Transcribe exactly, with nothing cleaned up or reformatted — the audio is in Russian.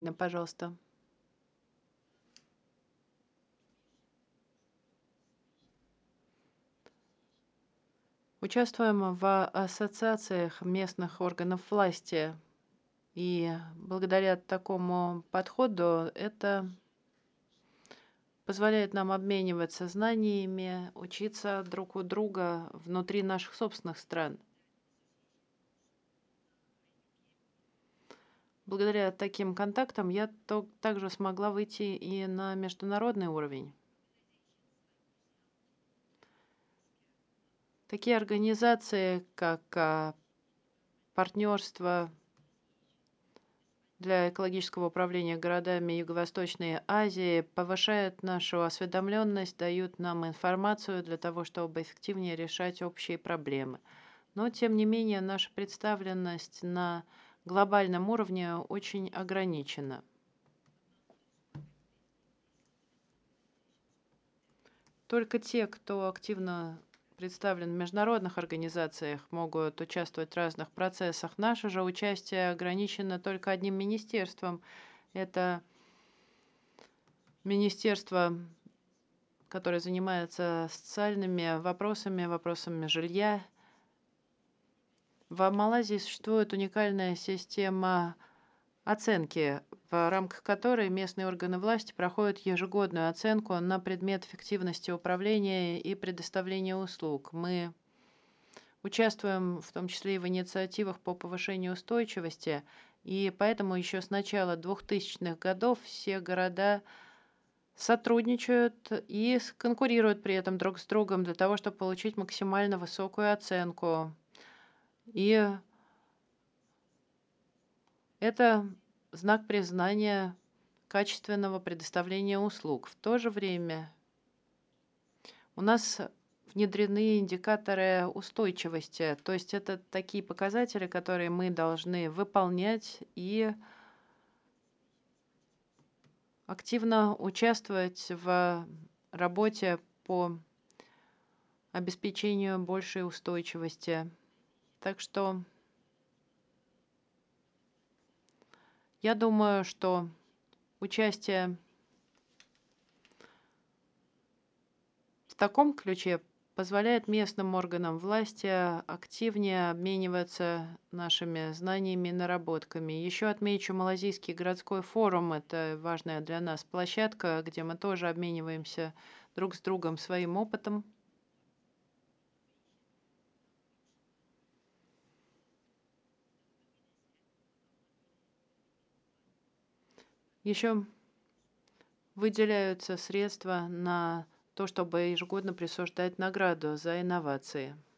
Да, пожалуйста. Участвуем в ассоциациях местных органов власти. И благодаря такому подходу это позволяет нам обмениваться знаниями, учиться друг у друга внутри наших собственных стран. Благодаря таким контактам я то- также смогла выйти и на международный уровень. Такие организации, как а, партнерство для экологического управления городами Юго-Восточной Азии, повышают нашу осведомленность, дают нам информацию для того, чтобы эффективнее решать общие проблемы. Но, тем не менее, наша представленность на глобальном уровне очень ограничена. Только те, кто активно представлен в международных организациях, могут участвовать в разных процессах. Наше же участие ограничено только одним министерством. Это министерство, которое занимается социальными вопросами, вопросами жилья. В Малайзии существует уникальная система оценки, в рамках которой местные органы власти проходят ежегодную оценку на предмет эффективности управления и предоставления услуг. Мы участвуем в том числе и в инициативах по повышению устойчивости, и поэтому еще с начала двухтысячных годов все города сотрудничают и с- конкурируют при этом друг с другом для того, чтобы получить максимально высокую оценку. И это знак признания качественного предоставления услуг. В то же время у нас внедрены индикаторы устойчивости, то есть это такие показатели, которые мы должны выполнять и активно участвовать в работе по обеспечению большей устойчивости. Так что я думаю, что участие в таком ключе позволяет местным органам власти активнее обмениваться нашими знаниями и наработками. Еще отмечу Малазийский городской форум. Это важная для нас площадка, где мы тоже обмениваемся друг с другом своим опытом. Еще выделяются средства на то, чтобы ежегодно присуждать награду за инновации.